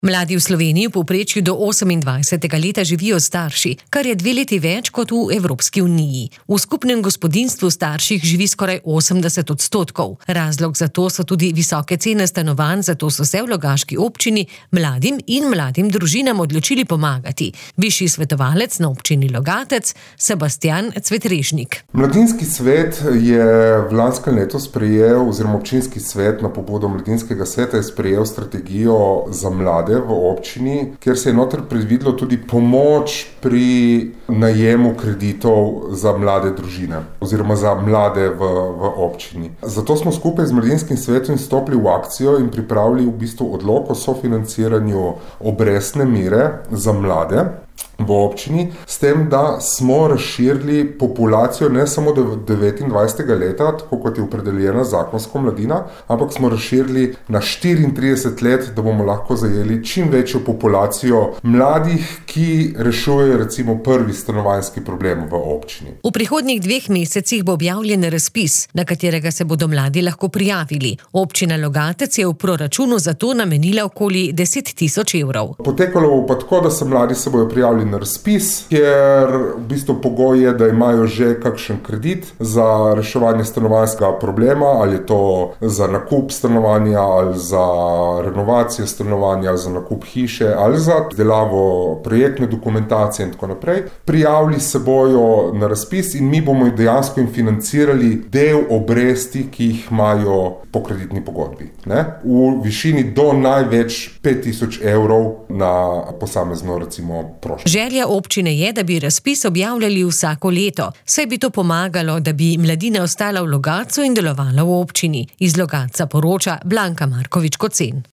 Mladi v Sloveniji v povprečju do 28. leta živijo starši, kar je 2 leti več kot v Evropski uniji. V skupnem gospodinjstvu starših živi skoraj 80%. Razlog za to so tudi visoke cene stanovanj, zato so se v Logaški občini mladim in mladim družinam odločili pomagati. Višji svetovalec na občini Logatec, Sebastian Cvetrežnik. Mladinski svet je v lanskem letu sprejel, oziroma občinski svet na pobudo mladinskega sveta je sprejel strategijo za mlade v občini, kjer se je noter predvidelo tudi pomoč pri najemu kreditov za mlade družine oziroma za mlade v občini. Zato smo skupaj z mladinskim svetom stopili v akcijo in pripravili v bistvu odlok o sofinanciranju obrestne mere za mlade v občini, s tem, da smo razširili populacijo ne samo do 29. leta, tako kot je opredeljena zakonsko mladina, ampak smo razširili na 34 let, da bomo lahko zajeli čim večjo populacijo mladih, ki rešujejo recimo prvi stanovanjski problem v občini. V prihodnjih 2 mesecih bo objavljen razpis, na katerega se bodo mladi lahko prijavili. Občina Logatec je v proračunu za to namenila okoli 10.000 evrov. Potekalo bo pa tako, da se mladi se bojo prijavili na razpis, kjer v bistvu pogoj je, da imajo že kakšen kredit za reševanje stanovanjskega problema, ali je to za nakup stanovanja, ali za renovacijo stanovanja, za nakup hiše, ali za delavo projektne dokumentacije in tako naprej. Prijavili se bojo na razpis in mi bomo dejansko jim financirali del obresti, ki jih imajo po kreditni pogodbi, v višini do največ 5.000 evrov na posamezno recimo prošnjo. Želja občine je, da bi razpis objavljali vsako leto, saj bi to pomagalo, da bi mladina ostala v Logatcu in delovala v občini. Iz Logatca poroča Blanka Markovič Kocen.